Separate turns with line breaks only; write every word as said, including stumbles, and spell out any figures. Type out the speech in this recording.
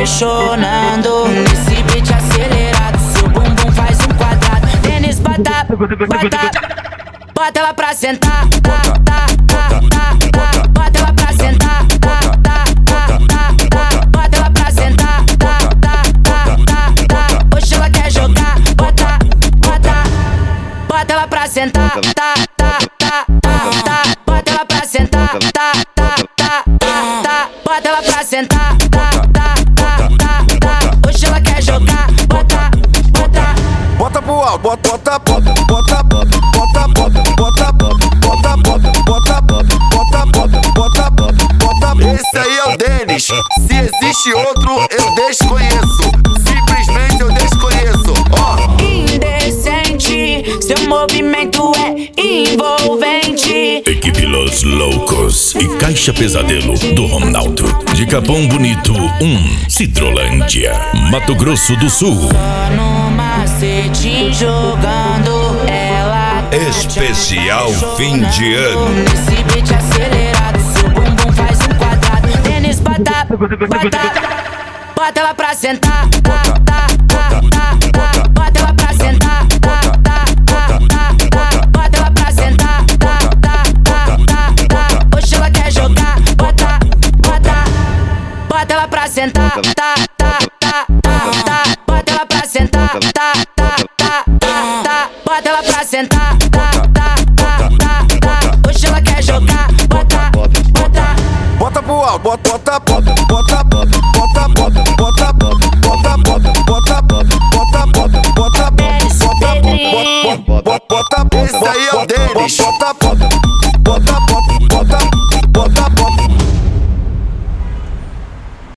apaixonando. Nesse beat acelerado, seu bumbum faz um quadrado. Tênis, bota, bota, bota ela pra sentar. Tá, tá, tá, tá, tá. Bota ela pra sentar. Tá, tá, tá, tá, tá. Bota ela pra sentar. Tá, tá, tá, tá, tá. Hoje ela quer jogar. Bota, bota, bota ela pra sentar. Tá, tá, tá, tá, tá. Bota ela pra sentar. Tá, tá, tá, tá, tá. Bota ela pra sentar. Tá, tá, tá, tá, tá. Hoje ela quer jogar. Bota, bota,
bota pro alto, bota, bota, bota, bota, bota, bota, bota, bota, bota, bota, bota, bota, bota. Esse aí é o Denis. Se existe outro, eu desconheço. Simplesmente eu desconheço. Ó,
oh. Indecente, seu movimento é envolvente.
Equipe Los Loucos e Caixa Pesadelo do Ronaldo. De Capão Bonito, um Cidrolândia, Mato Grosso do Sul.
Só no macete jogando ela.
Especial fim de ano.
Nesse beat acelerado, seu bumbum faz um quadrado. Tênis, bota, bota, bota ela pra sentar. Tá, tá, tá, tá, tá. Bota ela pra sentar. Tá, tá, tá, tá, tá. Bota ela pra sentar. Tá, tá, tá, tá, tá. Hoje ela quer jogar. Bota, bota, bota ela pra sentar. Tá, tá, tá, tá, tá. Bota ela pra sentar. Tá, tá, tá, tá, tá. Bota ela pra sentar. Tá, tá, tá, tá, tá. Hoje ela quer jogar. Bota, bota,
bota pro alto, bota, bota, bota, bota, bota, bota, bota, bota, bota, bota, bota, bota, bota, bota, bota, bota. Esse aí é o Denis. Bota, bota.